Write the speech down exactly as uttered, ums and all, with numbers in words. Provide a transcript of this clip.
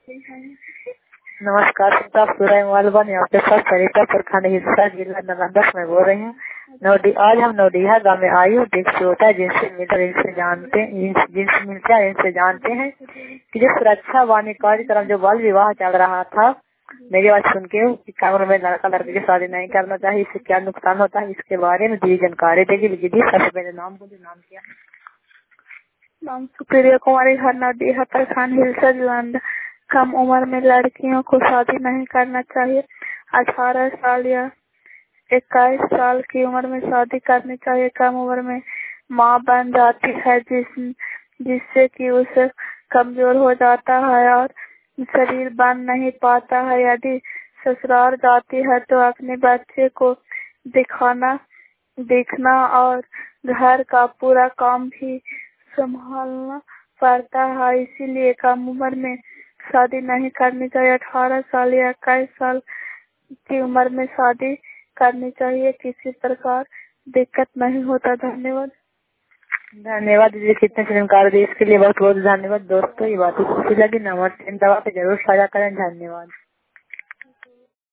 नमस्कार, मालवन यहाँ पे सब सरिता प्रखंड हिस्सा जिला नालंदा में बोल रहे हैं। नौडी आज हम नौडीहा गाँव में आयु दीक्षित होता है जिनसे मिलकर इनसे जानते हैं जिनसे मिलकर इनसे जानते हैं कि जो सुरक्षा वाणी कार्यक्रम जो बाल विवाह चल रहा था, मेरी बात सुन के कानून में लड़का लड़की की शादी नहीं करना चाहिए, इससे क्या नुकसान होता है, इसके बारे में दी जानकारी देगी। दीदी सबसे पहले नाम बोलिए, नाम क्या है? नाम सुप्रिया कुमारी, घर नौडीहा प्रखंड हिलसा जिला। कम उम्र में लड़कियों को शादी नहीं करना चाहिए। अठारह साल या इक्कीस साल की उम्र में शादी करनी चाहिए। कम उम्र में माँ बन जाती है जिस जिससे कि उसे कमजोर हो जाता है और शरीर बन नहीं पाता है। यदि ससुराल जाती है तो अपने बच्चे को दिखाना देखना और घर का पूरा काम भी संभालना पड़ता है, इसीलिए कम उम्र में शादी नहीं करनी चाहिए। अठारह साल या इक्कीस साल की उम्र में शादी करनी चाहिए, किसी प्रकार दिक्कत नहीं होता। धन्यवाद। धन्यवाद दीदी, कितने जानकारी दी इसके लिए बहुत बहुत धन्यवाद। दोस्तों ये बात अच्छी लगी, नंबर दवा पे जरूर साझा करें। धन्यवाद।